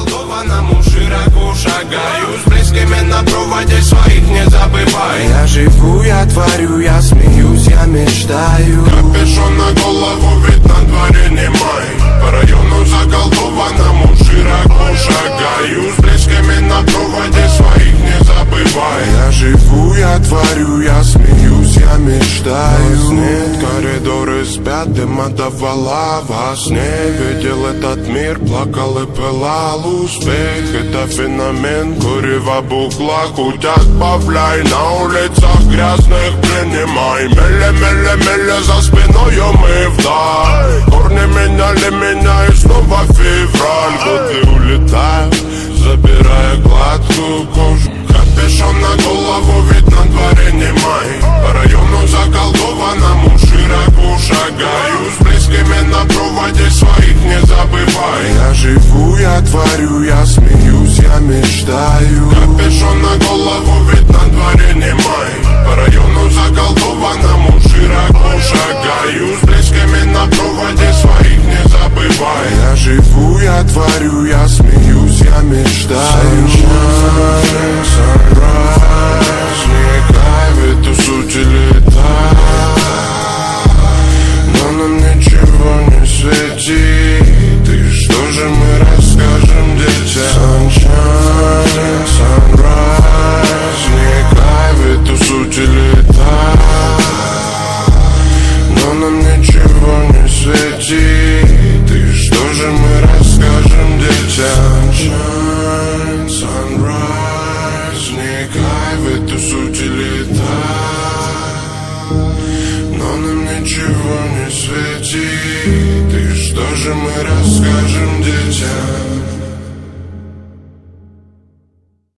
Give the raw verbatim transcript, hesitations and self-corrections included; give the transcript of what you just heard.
заколдованному широко шагаю. С близкими на проводе своих не забывай. Я живу, я творю, я смеюсь, я мечтаю. Капюшон на голову, ведь на дворе не май. По району заколдованному широко шагаю. С близкими на проводе своих не забывай. Я живу, я творю, я смеюсь, я мечтаю. Нет, коридоры спят, дым отдавала во сне. Видел этот мир, плакал и пылал. Успех — это феномен, курева букла. Хоть отбавляй, на улицах грязных принимай. Меле-меле-меле за спиною мы вдаль. Корни меняли меня и снова февраль. Годы улетают, забирая гладкую кожу. Капюшон на голову, ведь на дворе не май. По району заколдованному широко шагаю. С близкими на проводе своих не забывай. Я живу, я творю, я смеюсь, я мечтаю. Капюшон на голову, ведь на дворе не май. По району заколдованному широко шагаю. С близкими на проводе своих не забывай. Я живу, я творю, я смеюсь, я мечтаю. Sunshine, sunrise, не кайф, эту суть летает. Но нам ничего не светит. И что же мы расскажем детям? Sunshine, sunrise, не кайф, эту суть летает. Но нам ничего не светит. И что же мы расскажем детям? Sunshine, sunrise, не кайф, эту суть летает. Но нам ничего не светит. И что же мы расскажем детям?